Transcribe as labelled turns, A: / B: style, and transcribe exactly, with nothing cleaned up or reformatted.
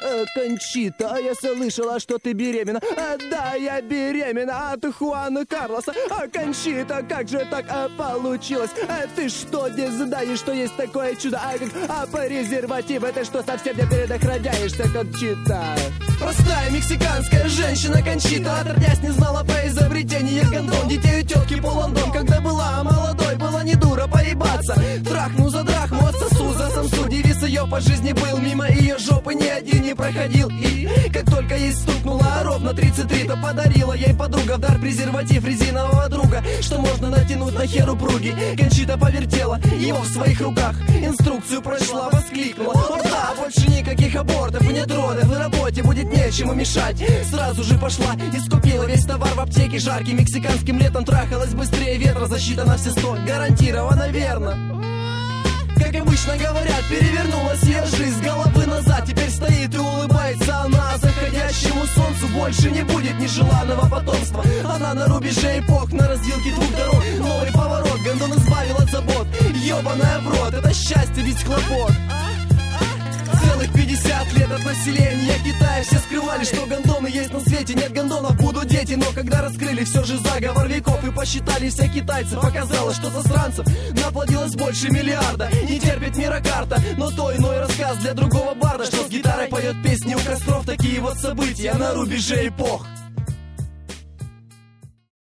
A: э, Кончита, я слышала, что ты беременна. А, да, я беременна от Хуана Карлоса. А, Кончита, как же так а, получилось? А, ты что здесь знаешь, что есть такое чудо? А, как, а презерватив, это что, совсем не предохраняешься, Кончита? Простая мексиканская женщина Кончита, отродясь не знала про изобретение гондон. Детей у тетки по Лондон, когда была молодой, была не дура поебаться. Трахну за драхму, отсосу за самсу. Девиз ее по жизни был, мимо ее жопы ни один не проходил. И как только ей стукнуло ровно тридцать три, то подарила ей подруга в дар презерватив резинового друга, что можно натянуть на хер упруги. Кончита повертела его в своих руках, инструкцию прочла, воскликнула: о да, больше никаких абортов и нет родов, в работе будет нечему мешать. Сразу же пошла и скупила весь товар в аптеке. Жарким мексиканским летом трахалась быстрее ветра, защита на все сто гарантирована верно. Как обычно говорят, перевернулась ее жизнь с головы назад. Теперь стоит и улыбается она заходящему солнцу. Больше не будет нежеланного потомства. Она на рубеже эпох, на разделке двух дорог. Новый поворот, гондон избавил от забот. Ёбаная в рот, это счастье, ведь хлопот. Целых пятьдесят лет от населения Китая все скрывали, что гондоны есть на свете. Нет гондонов, будут дети. Но когда раскрыли все же заговор веков и посчитали все китайцы, показалось, что засранцев наплодилось больше миллиарда. Не терпит мира карта, но то иной рассказ для другого барда, что с гитарой поет песни у костров. Такие вот события на рубеже эпох.